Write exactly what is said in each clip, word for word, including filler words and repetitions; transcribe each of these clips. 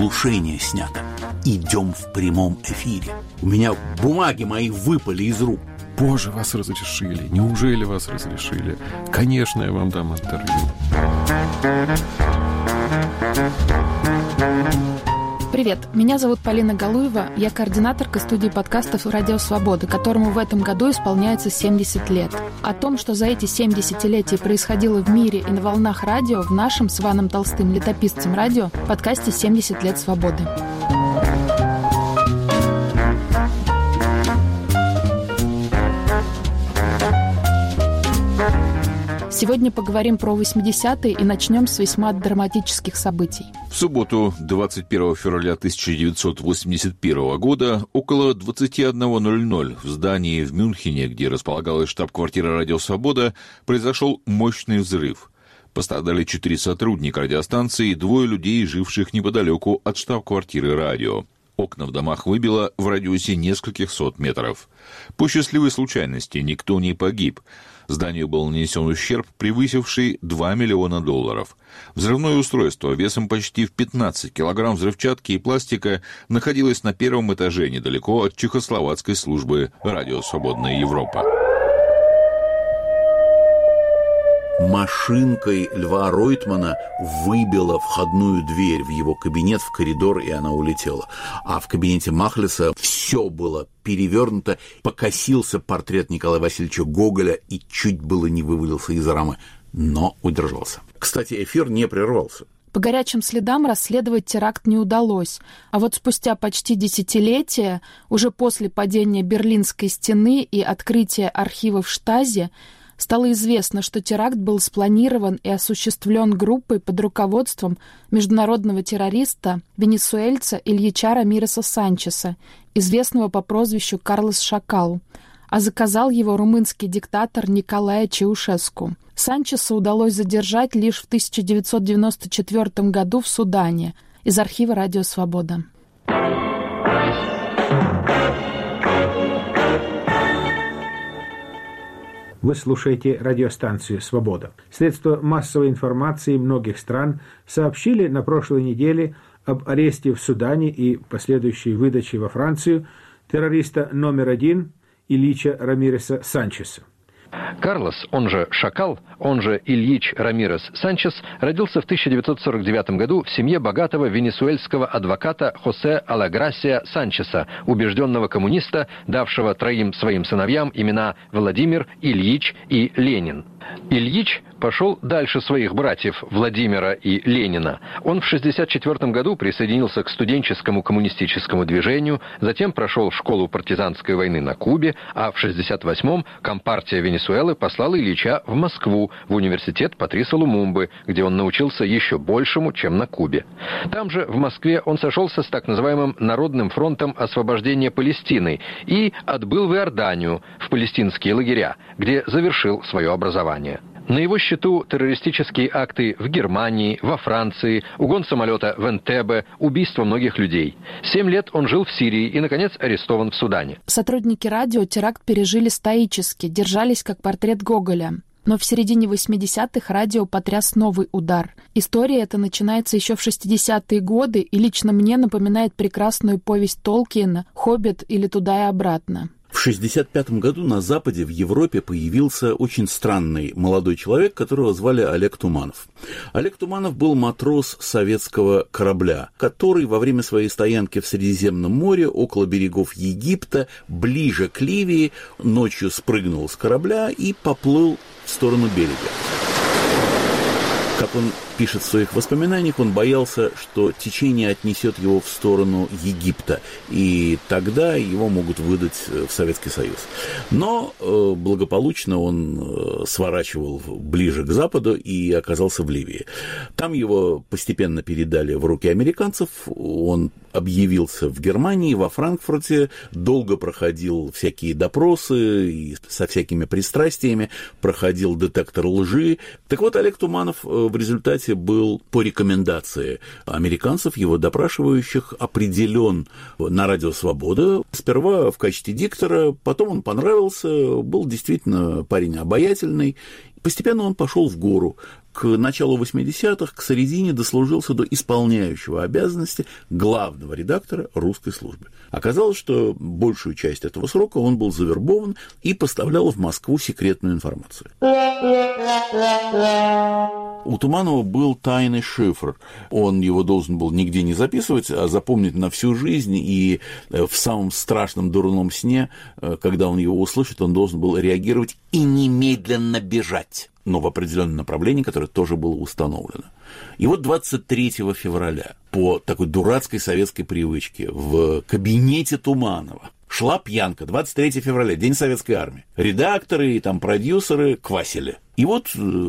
глушение снято. Идем в прямом эфире. У меня бумаги мои выпали из рук. Боже, вас разрешили. Неужели вас разрешили? Конечно, я вам дам интервью. Привет, меня зовут Полина Галуева, я координаторка студии подкастов «Радио Свобода», которому в этом году исполняется семьдесят лет. О том, что за эти семь десятилетий происходило в мире и на волнах радио, в нашем с Иваном Толстым, летописцем радио, подкасте «семьдесят лет свободы». Сегодня поговорим про восьмидесятые и начнем с весьма драматических событий. В субботу, двадцать первого февраля тысяча девятьсот восемьдесят первого года, около двадцать один ноль ноль в здании в Мюнхене, где располагалась штаб-квартира «Радио Свобода», произошел мощный взрыв. Пострадали четыре сотрудника радиостанции и двое людей, живших неподалеку от штаб-квартиры радио. Окна в домах выбило в радиусе нескольких сот метров. По счастливой случайности никто не погиб. Зданию был нанесен ущерб, превысивший два миллиона долларов. Взрывное устройство весом почти в пятнадцать килограмм взрывчатки и пластика находилось на первом этаже недалеко от чехословацкой службы «Радио Свободная Европа». Машинкой Льва Ройтмана выбила входную дверь в его кабинет, в коридор, и она улетела. А в кабинете Махлиса все было перевернуто, покосился портрет Николая Васильевича Гоголя и чуть было не вывалился из рамы, но удержался. Кстати, эфир не прервался. По горячим следам расследовать теракт не удалось, а вот спустя почти десятилетие, уже после падения Берлинской стены и открытия архивов Штази, стало известно, что теракт был спланирован и осуществлен группой под руководством международного террориста, венесуэльца Ильича Рамиреса Санчеса, известного по прозвищу Карлос Шакал, а заказал его румынский диктатор Николай Чаушеску. Санчеса удалось задержать лишь в тысяча девятьсот девяносто четвёртом году в Судане. Из архива «Радио Свобода». Вы слушаете радиостанцию «Свобода». Средства массовой информации многих стран сообщили на прошлой неделе об аресте в Судане и последующей выдаче во Францию террориста номер один Ильича Рамиреса Санчеса. Карлос, он же Шакал, он же Ильич Рамирес Санчес, родился в тысяча девятьсот сорок девятом году в семье богатого венесуэльского адвоката Хосе Алаграсия Санчеса, убежденного коммуниста, давшего троим своим сыновьям имена Владимир, Ильич и Ленин. Ильич пошел дальше своих братьев Владимира и Ленина. Он в шестьдесят четвёртом году присоединился к студенческому коммунистическому движению, затем прошел школу партизанской войны на Кубе, а в шестьдесят восьмом Компартия Венесуэлы послала Ильича в Москву, в университет Патриса Лумумбы, где он научился еще большему, чем на Кубе. Там же, в Москве, он сошелся с так называемым Народным фронтом освобождения Палестины и отбыл в Иорданию, в палестинские лагеря, где завершил свое образование. На его счету террористические акты в Германии, во Франции, угон самолета в Энтебе, убийство многих людей. Семь лет он жил в Сирии и, наконец, арестован в Судане. Сотрудники радио теракт пережили стоически, держались как портрет Гоголя. Но в середине восьмидесятых радио потряс новый удар. История эта начинается еще в шестидесятые годы и лично мне напоминает прекрасную повесть Толкиена «Хоббит» или «Туда и обратно». В шестьдесят пятом году на Западе, в Европе, появился очень странный молодой человек, которого звали Олег Туманов. Олег Туманов был матрос советского корабля, который во время своей стоянки в Средиземном море, около берегов Египта, ближе к Ливии, ночью спрыгнул с корабля и поплыл в сторону берега. Как он пишет в своих воспоминаниях, он боялся, что течение отнесет его в сторону Египта, и тогда его могут выдать в Советский Союз. Но э, благополучно он э, сворачивал ближе к западу и оказался в Ливии. Там его постепенно передали в руки американцев, он объявился в Германии, во Франкфурте, долго проходил всякие допросы и со всякими пристрастиями, проходил детектор лжи. Так вот, Олег Туманов в результате был по рекомендации американцев, его допрашивающих, определен на Радио Свобода. Сперва в качестве диктора, потом он понравился, был действительно парень обаятельный. Постепенно он пошел в гору. К началу восьмидесятых, к середине дослужился до исполняющего обязанности главного редактора русской службы. Оказалось, что большую часть этого срока он был завербован и поставлял в Москву секретную информацию. У Туманова был тайный шифр. Он его должен был нигде не записывать, а запомнить на всю жизнь. И в самом страшном дурном сне, когда он его услышит, он должен был реагировать и немедленно бежать. Но в определенном направлении, которое тоже было установлено. И вот двадцать третьего февраля по такой дурацкой советской привычке в кабинете Туманова шла пьянка. двадцать третьего февраля, День Советской Армии. Редакторы и там продюсеры квасили. И вот,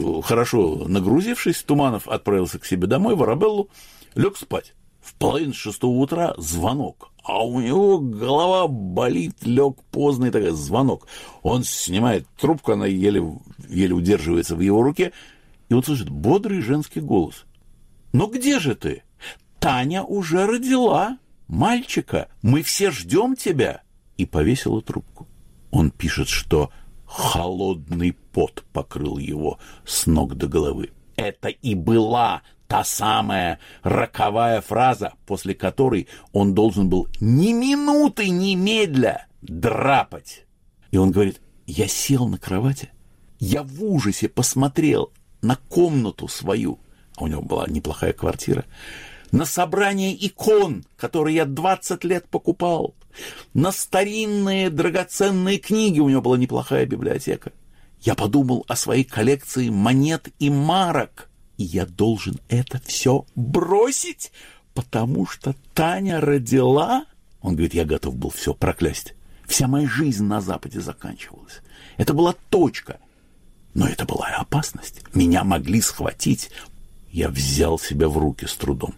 хорошо нагрузившись, Туманов отправился к себе домой, в Арабеллу, лег спать. В половине шестого утра звонок. А у него голова болит, лег поздно, и такой звонок. Он снимает трубку, она еле, еле удерживается в его руке, и он слышит бодрый женский голос. «Ну где же ты? Таня уже родила мальчика, мы все ждем тебя». И повесила трубку. Он пишет, что холодный пот покрыл его с ног до головы. Это и была та самая роковая фраза, после которой он должен был ни минуты немедля драпать. И он говорит: я сел на кровати, я в ужасе посмотрел на комнату свою, а у него была неплохая квартира, на собрание икон, которые я двадцать лет покупал, на старинные драгоценные книги, у него была неплохая библиотека. Я подумал о своей коллекции монет и марок, и я должен это все бросить, потому что Таня родила. Он говорит: я готов был все проклясть. Вся моя жизнь на Западе заканчивалась. Это была точка. Но это была и опасность. Меня могли схватить. Я взял себя в руки с трудом.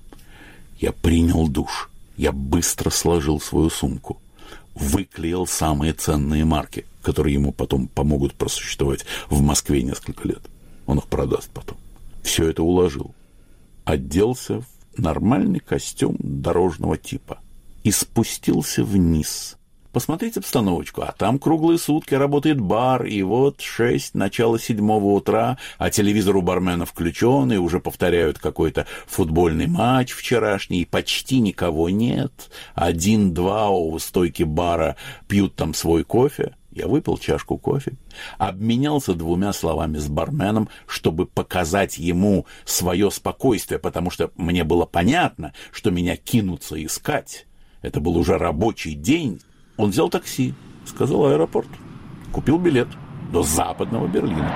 Я принял душ. Я быстро сложил свою сумку. Выклеил самые ценные марки, которые ему потом помогут просуществовать в Москве несколько лет. Он их продаст потом. Все это уложил. Оделся в нормальный костюм дорожного типа и спустился вниз. Посмотреть обстановочку, а там круглые сутки работает бар, и вот шесть, начало седьмого утра, а телевизор у бармена включен, и уже повторяют какой-то футбольный матч вчерашний, и почти никого нет. Один-два у стойки бара пьют там свой кофе. Я выпил чашку кофе, обменялся двумя словами с барменом, чтобы показать ему свое спокойствие, потому что мне было понятно, что меня кинутся искать. Это был уже рабочий день. Он взял такси, сказал аэропорт, купил билет до Западного Берлина.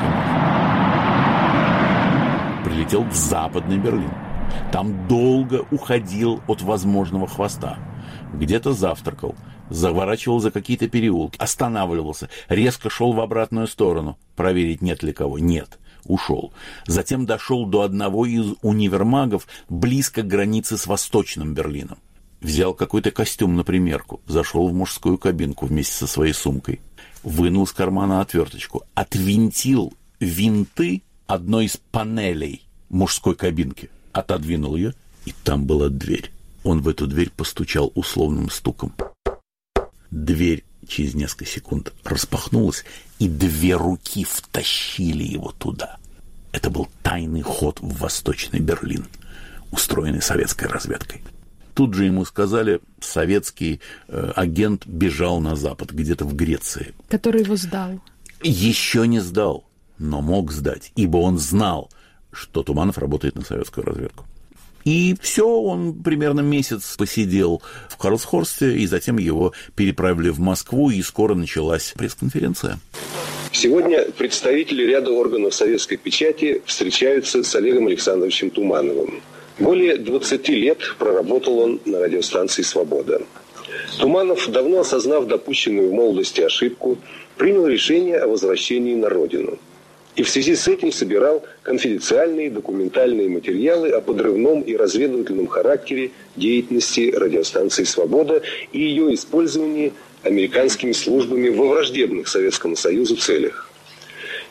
Прилетел в Западный Берлин. Там долго уходил от возможного хвоста. Где-то завтракал, заворачивал за какие-то переулки, останавливался, резко шел в обратную сторону, проверить, нет ли кого. Нет, ушел. Затем дошел до одного из универмагов близко к границе с Восточным Берлином. Взял какой-то костюм на примерку, зашел в мужскую кабинку вместе со своей сумкой, вынул из кармана отверточку, отвинтил винты одной из панелей мужской кабинки, отодвинул ее, и там была дверь. Он в эту дверь постучал условным стуком. Дверь через несколько секунд распахнулась, и две руки втащили его туда. Это был тайный ход в Восточный Берлин, устроенный советской разведкой. Тут же ему сказали, советский э, агент бежал на Запад, где-то в Греции. Который его сдал. Еще не сдал, но мог сдать, ибо он знал, что Туманов работает на советскую разведку. И все, он примерно месяц посидел в Карлсхорсте, и затем его переправили в Москву, и скоро началась пресс-конференция. Сегодня представители ряда органов советской печати встречаются с Олегом Александровичем Тумановым. Более двадцати лет проработал он на радиостанции «Свобода». Туманов, давно осознав допущенную в молодости ошибку, принял решение о возвращении на родину. И в связи с этим собирал конфиденциальные документальные материалы о подрывном и разведывательном характере деятельности радиостанции «Свобода» и ее использовании американскими службами во враждебных Советскому Союзу целях.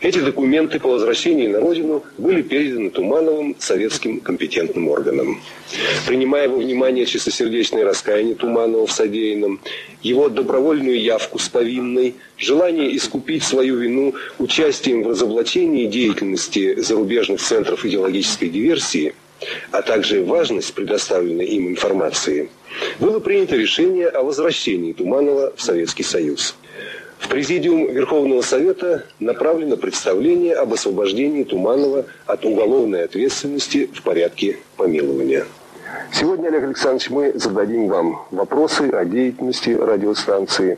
Эти документы по возвращении на родину были переданы Тумановым советским компетентным органам. Принимая во внимание чистосердечное раскаяние Туманова в содеянном, его добровольную явку с повинной, желание искупить свою вину участием в разоблачении деятельности зарубежных центров идеологической диверсии, а также важность предоставленной им информации, было принято решение о возвращении Туманова в Советский Союз. В Президиум Верховного Совета направлено представление об освобождении Туманова от уголовной ответственности в порядке помилования. Сегодня, Олег Александрович, мы зададим вам вопросы о деятельности радиостанции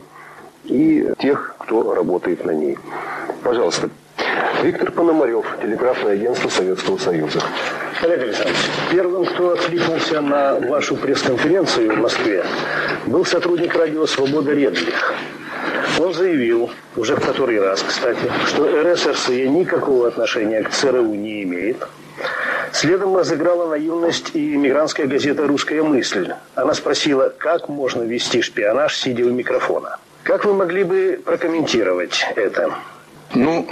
и тех, кто работает на ней. Пожалуйста. Виктор Пономарев, телеграфное агентство Советского Союза. Олег Александрович, первым, кто откликнулся на вашу пресс-конференцию в Москве, был сотрудник радио «Свобода» Редлих. Он заявил, уже в который раз, кстати, что РСРСЕ никакого отношения к ЦРУ не имеет. Следом разыграла наивность и мигрантская газета «Русская мысль». Она спросила, как можно вести шпионаж, сидя у микрофона. Как вы могли бы прокомментировать это? Ну,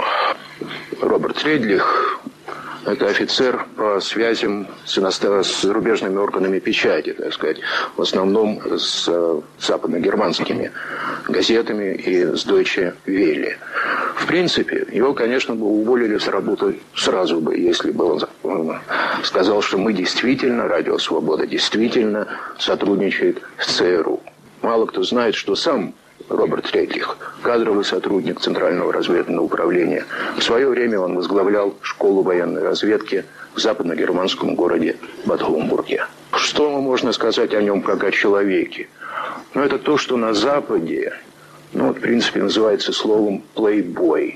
Роберт Редлих – это офицер по связям с, иностран... с зарубежными органами печати, так сказать, в основном с западно-германскими газетами и с Deutsche Welle. В принципе, его, конечно, бы уволили с работы сразу бы, если бы он сказал, что мы действительно, Радио Свобода действительно сотрудничает с ЦРУ. Мало кто знает, что сам Роберт Редлих, кадровый сотрудник Центрального разведывательного управления. В свое время он возглавлял школу военной разведки в западно-германском городе Бад Гомбурге. Что можно сказать о нем как о человеке? Ну, это то, что на Западе, ну, в принципе, называется словом «плейбой».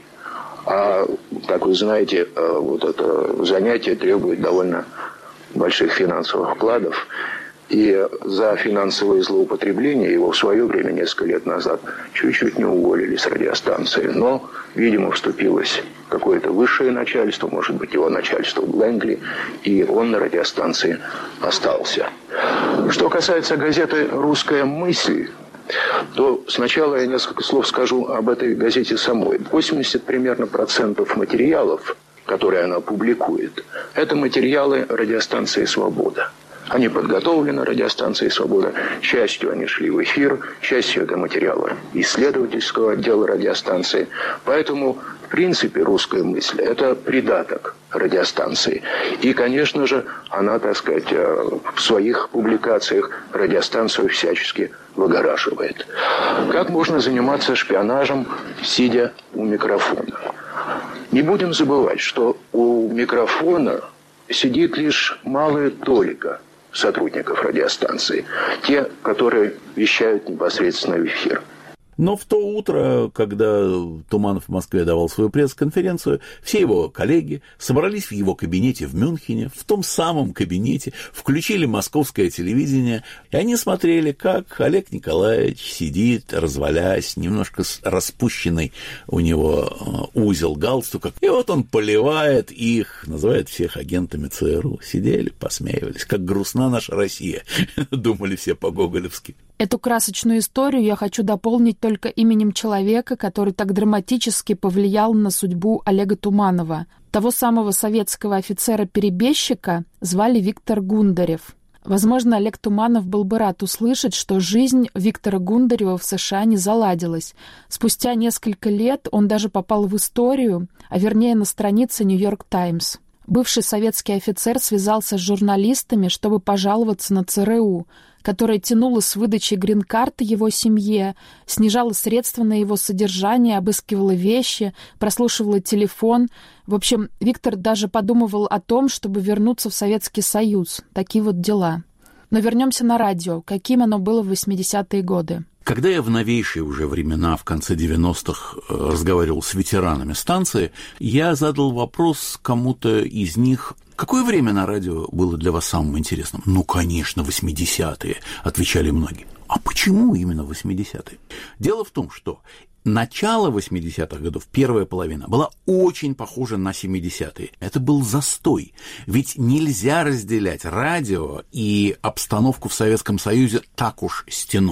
А, как вы знаете, вот это занятие требует довольно больших финансовых вкладов. И за финансовое злоупотребление его в свое время, несколько лет назад, чуть-чуть не уволили с радиостанции. Но, видимо, вступилось какое-то высшее начальство, может быть, его начальство в Лэнгли, и он на радиостанции остался. Что касается газеты «Русская мысль», то сначала я несколько слов скажу об этой газете самой. восемьдесят примерно процентов материалов, которые она публикует, это материалы радиостанции «Свобода». Они подготовлены радиостанцией «Свобода». Частью они шли в эфир, частью это материалы исследовательского отдела радиостанции. Поэтому, в принципе, «Русская мысль» – это придаток радиостанции. И, конечно же, она, так сказать, в своих публикациях радиостанцию всячески выгораживает. Как можно заниматься шпионажем, сидя у микрофона? Не будем забывать, что у микрофона сидит лишь малая толика сотрудников радиостанции, те, которые вещают непосредственно в эфир. Но в то утро, когда Туманов в Москве давал свою пресс-конференцию, все его коллеги собрались в его кабинете в Мюнхене, в том самом кабинете, включили московское телевидение, и они смотрели, как Олег Николаевич сидит, развалясь, немножко распущенный у него узел галстука, и вот он поливает их, называет всех агентами ЦРУ. Сидели, посмеивались, как грустна наша Россия, думали все по-гоголевски. Эту красочную историю я хочу дополнить только именем человека, который так драматически повлиял на судьбу Олега Туманова. Того самого советского офицера-перебежчика звали Виктор Гундарев. Возможно, Олег Туманов был бы рад услышать, что жизнь Виктора Гундарева в США не заладилась. Спустя несколько лет он даже попал в историю, а вернее на страницы «Нью-Йорк Таймс». Бывший советский офицер связался с журналистами, чтобы пожаловаться на ЦРУ, которая тянула с выдачи грин-карты его семье, снижала средства на его содержание, обыскивала вещи, прослушивала телефон. В общем, Виктор даже подумывал о том, чтобы вернуться в Советский Союз. Такие вот дела. Но вернемся на радио. Каким оно было в восьмидесятые годы? Когда я в новейшие уже времена, в конце девяностых, разговаривал с ветеранами станции, я задал вопрос кому-то из них: какое время на радио было для вас самым интересным? Ну, конечно, восьмидесятые, отвечали многие. А почему именно восьмидесятые? Дело в том, что начало восьмидесятых годов, первая половина, была очень похожа на семидесятые. Это был застой. Ведь нельзя разделять радио и обстановку в Советском Союзе так уж стеной.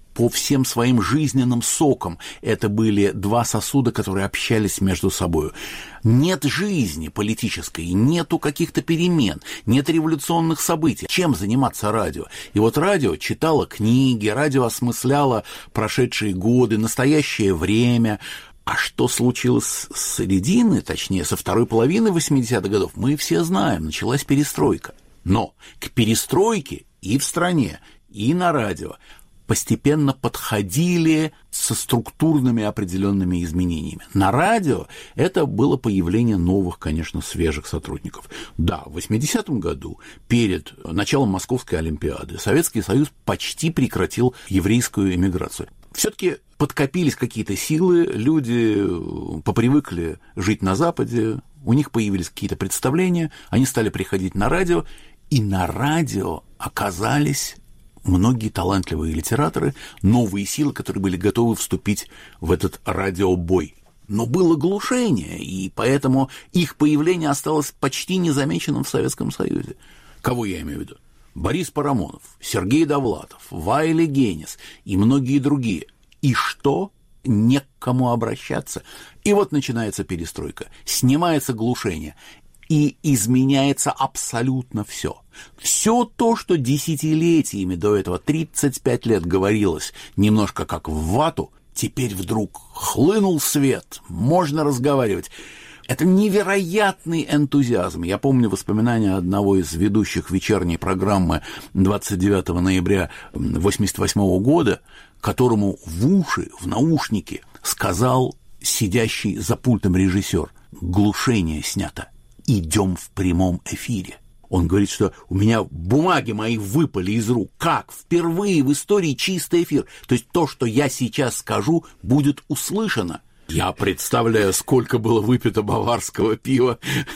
по всем своим жизненным сокам. Это были два сосуда, которые общались между собой. Нет жизни политической, нету каких-то перемен, нет революционных событий. Чем заниматься радио? И вот радио читало книги, радио осмысляло прошедшие годы, настоящее время. А что случилось с середины, точнее, со второй половины восьмидесятых годов, мы все знаем. Началась перестройка. Но к перестройке и в стране, и на радио постепенно подходили со структурными определенными изменениями. На радио это было появление новых, конечно, свежих сотрудников. Да, в восьмидесятом году, перед началом Московской Олимпиады, Советский Союз почти прекратил еврейскую эмиграцию. Все-таки подкопились какие-то силы, люди попривыкли жить на Западе, у них появились какие-то представления, они стали приходить на радио, и на радио оказались многие талантливые литераторы, новые силы, которые были готовы вступить в этот радиобой. Но было глушение, и поэтому их появление осталось почти незамеченным в Советском Союзе. Кого я имею в виду? Борис Парамонов, Сергей Довлатов, Вайли Генис и многие другие. И что? Не к кому обращаться. И вот начинается перестройка, снимается глушение, и изменяется абсолютно все. Все то, что десятилетиями до этого, тридцать пять лет говорилось немножко как в вату, теперь вдруг хлынул свет, можно разговаривать. Это невероятный энтузиазм. Я помню воспоминания одного из ведущих вечерней программы двадцать девятого ноября восемьдесят восьмого года, которому в уши, в наушники сказал сидящий за пультом режиссер: глушение снято, идем в прямом эфире. Он говорит, что у меня бумаги мои выпали из рук. Как? Впервые в истории чистый эфир. То есть то, что я сейчас скажу, будет услышано. Я представляю, сколько было выпито баварского пива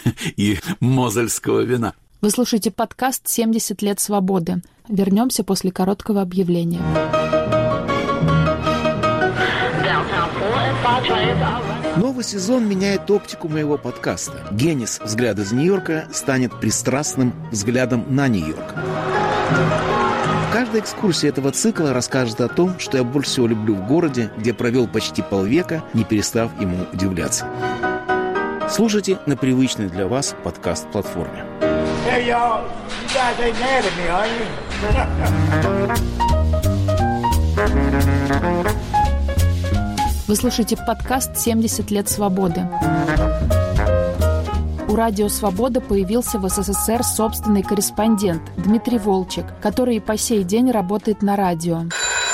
и мозельского вина. Вы слушаете подкаст «семьдесят лет свободы». Вернемся после короткого объявления. Новый сезон меняет оптику моего подкаста. Генис «Взгляд из Нью-Йорка» станет пристрастным взглядом на Нью-Йорк. Каждая экскурсия этого цикла расскажет о том, что я больше всего люблю в городе, где провел почти полвека, не перестав ему удивляться. Слушайте на привычной для вас подкаст-платформе. Hey, y'all, you guys ain't mad at me, are you? Вы слушаете подкаст «семьдесят лет свободы». У «Радио Свобода» появился в СССР собственный корреспондент Дмитрий Волчек, который и по сей день работает на радио.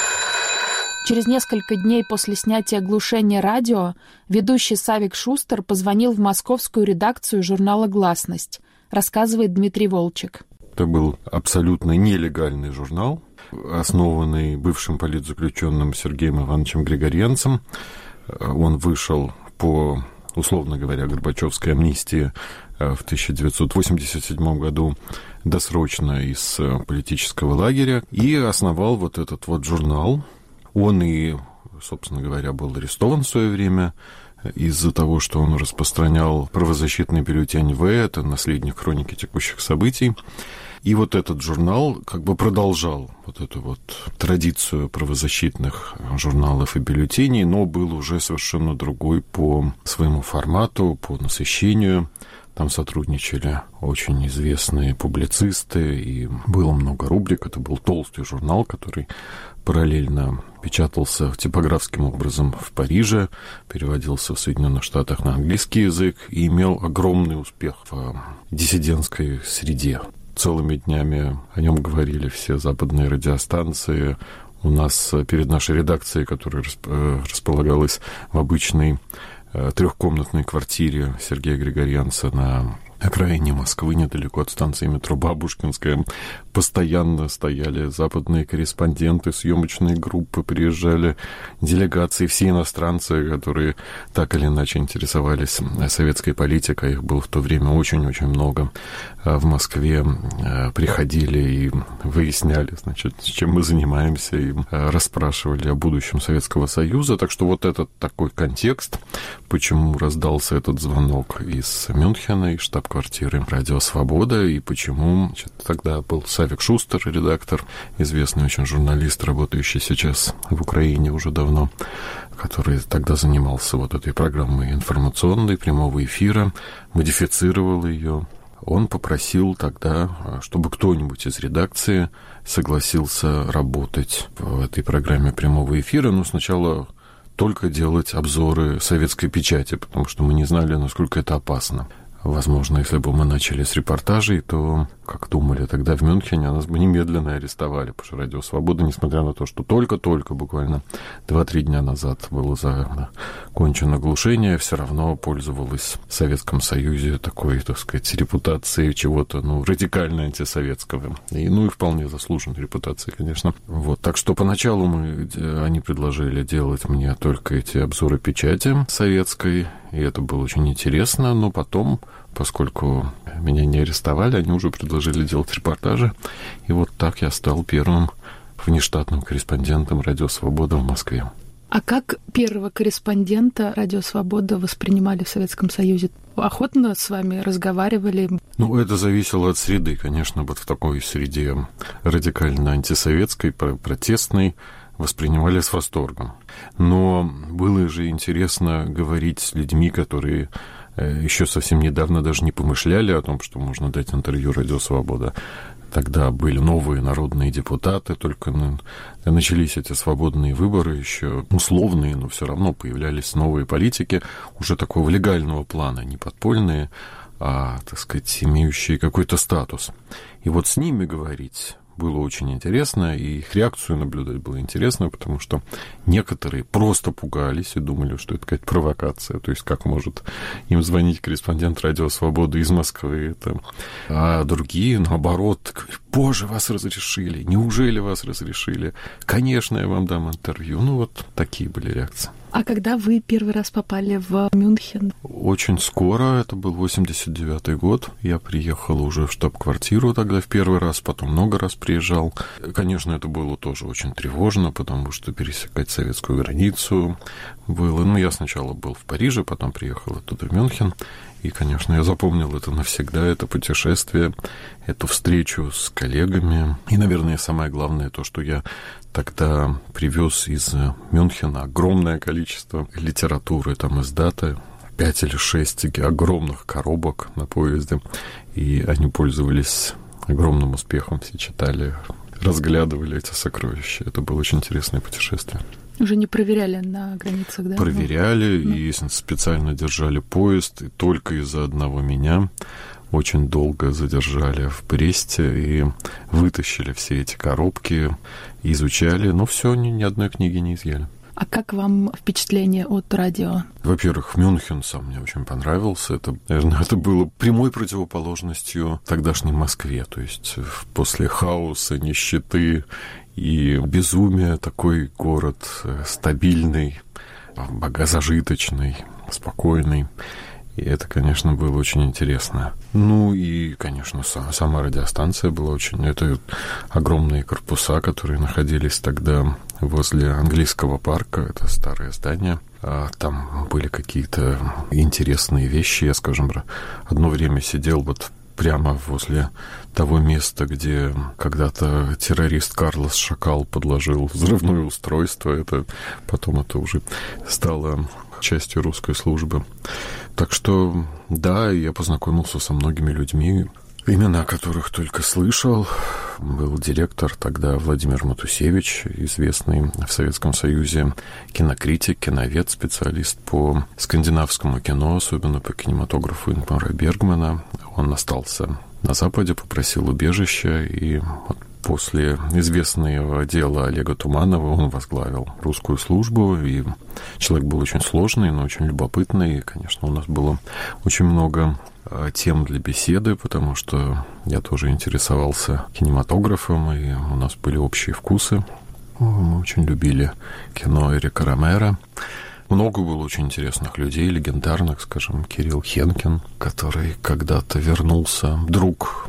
Через несколько дней после снятия глушения радио ведущий Савик Шустер позвонил в московскую редакцию журнала «Гласность», рассказывает Дмитрий Волчек. Это был абсолютно нелегальный журнал, основанный бывшим политзаключенным Сергеем Ивановичем Григоренцем. Он вышел по, условно говоря, Горбачевской амнистии в тысяча девятьсот восемьдесят седьмом году досрочно из политического лагеря и основал вот этот вот журнал. Он и, собственно говоря, был арестован в свое время из-за того, что он распространял правозащитный бюллетень В, это наследник хроники текущих событий. И вот этот журнал как бы продолжал вот эту вот традицию правозащитных журналов и бюллетеней, но был уже совершенно другой по своему формату, по насыщению. Там сотрудничали очень известные публицисты, и было много рубрик. Это был толстый журнал, который параллельно печатался типографским образом в Париже, переводился в Соединенных Штатах на английский язык и имел огромный успех в диссидентской среде. Целыми днями о нем говорили все западные радиостанции. У нас перед нашей редакцией, которая располагалась в обычной трехкомнатной квартире Сергея Григоренца на окраине Москвы, недалеко от станции метро Бабушкинская, постоянно стояли западные корреспонденты, съемочные группы, приезжали делегации, все иностранцы, которые так или иначе интересовались советской политикой, их было в то время очень-очень много, в Москве приходили и выясняли, значит, чем мы занимаемся, и расспрашивали о будущем Советского Союза. Так что вот этот такой контекст, почему раздался этот звонок из Мюнхена, из штаб штаб-квартиры «Радио Свобода», и почему. Значит, тогда был Савик Шустер, редактор, известный очень журналист, работающий сейчас в Украине уже давно, который тогда занимался вот этой программой информационной, прямого эфира, модифицировал ее. Он попросил тогда, чтобы кто-нибудь из редакции согласился работать в этой программе прямого эфира. Ну, сначала только делать обзоры советской печати, потому что мы не знали, насколько это опасно. Возможно, если бы мы начали с репортажей, то, как думали тогда в Мюнхене, нас бы немедленно арестовали, потому что «Радио Свобода», несмотря на то, что только-только, буквально два-три дня назад было закончено глушение, все равно пользовалась в Советском Союзе такой, так сказать, репутацией чего-то, ну, радикально антисоветского. И, ну, и вполне заслуженной репутацией, конечно. Вот. Так что поначалу мы, они предложили делать мне только эти обзоры печати советской, и это было очень интересно, но потом, поскольку меня не арестовали, они уже предложили делать репортажи, и вот так я стал первым внештатным корреспондентом «Радио Свобода» в Москве. А как первого корреспондента «Радио Свобода» воспринимали в Советском Союзе? Охотно с вами разговаривали? Ну, это зависело от среды, конечно, вот в такой среде радикально антисоветской, протестной, воспринимали с восторгом. Но было же интересно говорить с людьми, которые еще совсем недавно даже не помышляли о том, что можно дать интервью «Радио Свобода». Тогда были новые народные депутаты, только начались эти свободные выборы, еще условные, но все равно появлялись новые политики, уже такого легального плана, не подпольные, а, так сказать, имеющие какой-то статус. И вот с ними говорить было очень интересно, и их реакцию наблюдать было интересно, потому что некоторые просто пугались и думали, что это какая-то провокация, то есть как может им звонить корреспондент «Радио Свобода» из Москвы, это... а другие, наоборот, говорят: «Боже, вас разрешили, неужели вас разрешили? Конечно, я вам дам интервью». Ну, вот такие были реакции. А когда вы первый раз попали в Мюнхен? Очень скоро, это был восемьдесят девятый год. Я приехал уже в штаб-квартиру тогда в первый раз, потом много раз приезжал. Конечно, это было тоже очень тревожно, потому что пересекать советскую границу было... Ну, я сначала был в Париже, потом приехал оттуда в Мюнхен. И, конечно, я запомнил это навсегда, это путешествие, эту встречу с коллегами. И, наверное, самое главное то, что я тогда привез из Мюнхена огромное количество литературы, там из даты, пять или шесть огромных коробок на поезде. И они пользовались огромным успехом, все читали, разглядывали эти сокровища. Это было очень интересное путешествие. Уже не проверяли на границах, да? Проверяли, ну, и специально держали поезд, и только из-за одного меня очень долго задержали в Бресте и вытащили все эти коробки, изучали, но все, ни, ни одной книги не изъяли. А как вам впечатление от радио? Во-первых, Мюнхен сам мне очень понравился. Это, наверное, это было прямой противоположностью тогдашней Москве. То есть после хаоса, нищеты и безумия такой город стабильный, богозажиточный, спокойный. И это, конечно, было очень интересно. Ну и, конечно, сама радиостанция была очень... Это огромные корпуса, которые находились тогда возле английского парка. Это старое здание. Там были какие-то интересные вещи. Я, скажем, одно время сидел вот прямо возле того места, где когда-то террорист Карлос Шакал подложил взрывное устройство. Это потом это уже стало частью русской службы. Так что, да, я познакомился со многими людьми, имена которых только слышал. Был директор тогда Владимир Матусевич, известный в Советском Союзе кинокритик, киновед, специалист по скандинавскому кино, особенно по кинематографу Ингмара Бергмана. Он остался на Западе, попросил убежища, и вот после известного дела Олега Туманова он возглавил русскую службу, и человек был очень сложный, но очень любопытный, и, конечно, у нас было очень много тем для беседы, потому что я тоже интересовался кинематографом, и у нас были общие вкусы. Мы очень любили кино Эрика Ромеро. Много было очень интересных людей, легендарных, скажем, Кирилл Хенкин, который когда-то вернулся, друг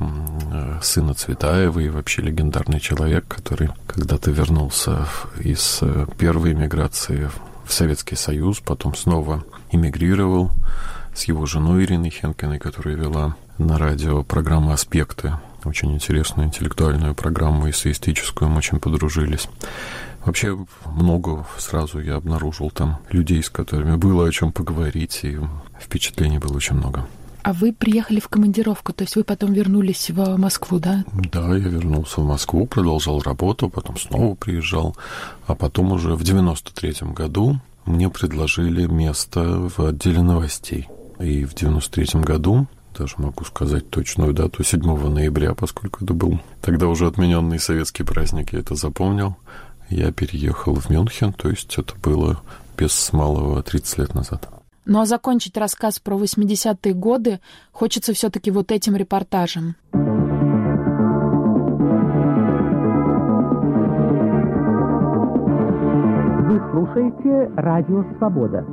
сына Цветаева и вообще легендарный человек, который когда-то вернулся из первой эмиграции в Советский Союз, потом снова эмигрировал с его женой Ириной Хенкиной, которая вела на радио программу «Аспекты». Очень интересную интеллектуальную программу, эссеистическую, мы очень подружились. Вообще много сразу я обнаружил там людей, с которыми было о чем поговорить, и впечатлений было очень много. А вы приехали в командировку, то есть вы потом вернулись в Москву, да? Да, я вернулся в Москву, продолжал работу, потом снова приезжал, а потом уже в девяносто третьем году мне предложили место в отделе новостей. И в девяносто третьем году, даже могу сказать точную дату, седьмого ноября, поскольку это был тогда уже отмененный советский праздник, я это запомнил, я переехал в Мюнхен, то есть это было без малого тридцать лет назад. Ну а закончить рассказ про восьмидесятые годы хочется все-таки вот этим репортажем. Вы слушаете «Радио Свобода».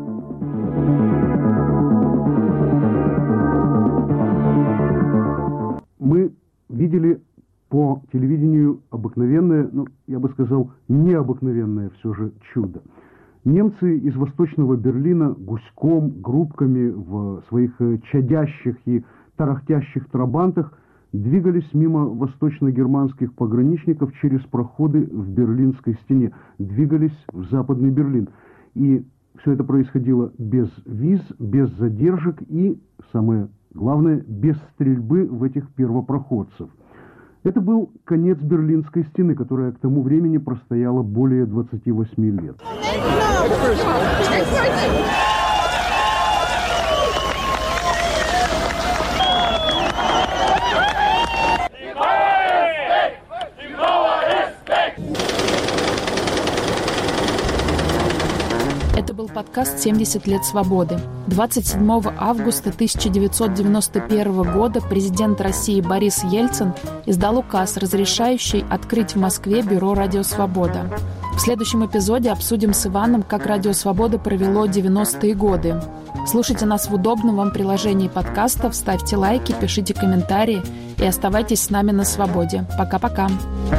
Мы видели по телевидению обыкновенное, ну, я бы сказал, необыкновенное все же чудо. Немцы из Восточного Берлина гуськом, группками в своих чадящих и тарахтящих трабантах двигались мимо восточно-германских пограничников через проходы в Берлинской стене, двигались в Западный Берлин. И все это происходило без виз, без задержек и, самое главное, без стрельбы в этих первопроходцев. Это был конец Берлинской стены, которая к тому времени простояла более двадцати восьми лет. Это был подкаст «семьдесят лет свободы». двадцать седьмого августа тысяча девятьсот девяносто первого года президент России Борис Ельцин издал указ, разрешающий открыть в Москве бюро «Радио Свобода». В следующем эпизоде обсудим с Иваном, как «Радио Свобода» провело девяностые годы. Слушайте нас в удобном вам приложении подкастов, ставьте лайки, пишите комментарии и оставайтесь с нами на свободе. Пока-пока.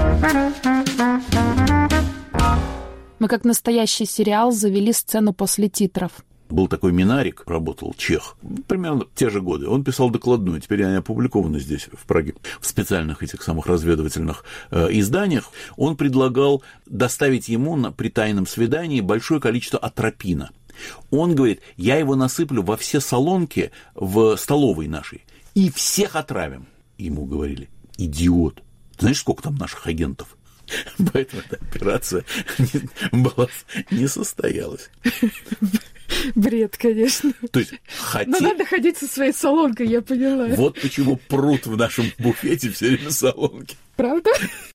Мы, как настоящий сериал, завели сцену после титров. Был такой Минарик, работал чех, примерно те же годы. Он писал докладную, теперь они опубликованы здесь, в Праге, в специальных этих самых разведывательных э, изданиях. Он предлагал доставить ему на, при тайном свидании большое количество атропина. Он говорит, я его насыплю во все солонки в столовой нашей и всех отравим. Ему говорили, идиот, знаешь, сколько там наших агентов? Поэтому эта операция не, была, не состоялась. Бред, конечно. То есть, хоти... Но надо ходить со своей солонкой, я поняла. Вот почему прут в нашем буфете все время солонки. Правда?